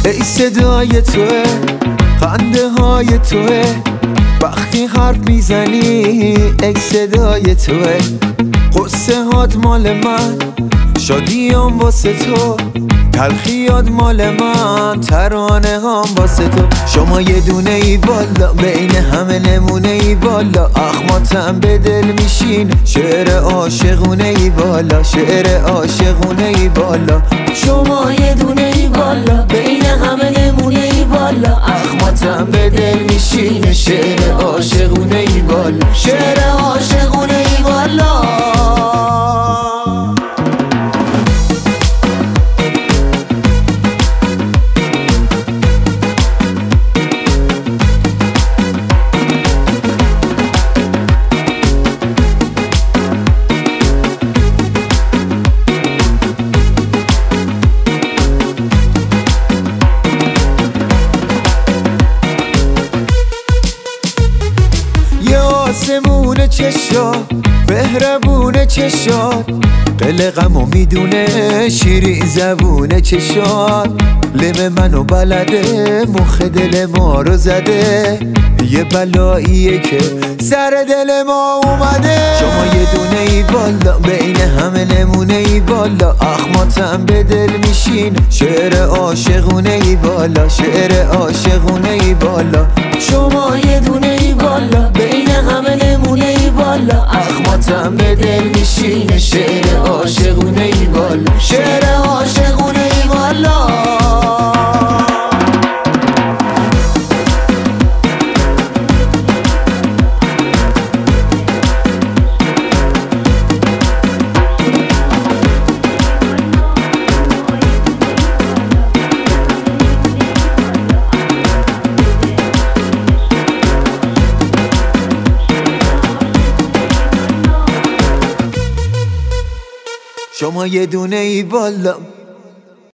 ای صدای توه، خنده های توه، وقتی حرف میزنی ای صدای توه. قصه هات مال من، شادیام واسه تو، تلخیات مال من، ترانه هم واسه تو. شما یه دونه ای بالا، بین همه نمونه ای بالا، اخماتم به دل میشین، شعر عاشقونه ای بالا، شعر عاشقونه ای بالا. شما یه دونه ای بالا، بین همه نمونه ای بالا، اخماتم به دل میشین، شعر عاشقونه ای بالا، شعر عاشقونه ای بالا. آسمون چشات، مهربون چشات، دل غمو میدونه، شیرین زبون چشات. لم منو بلده، مخ دل ما رو زده، یه بلاییه که سر دل ما اومده. شما یه دونه ای بالا، بین همه نمونه ای بالا، اخماتم به دل میشین، شعر عاشقونه ای بالا، شعر عاشقونه ای بالا. شما یه دونه ای بالا، بین همه نمونه ای بالا، اخماتم به دل میشین، شعر عاشقونه ای بالا، شعر عاشقونه ای بالا. شما یه دونه ای بالا،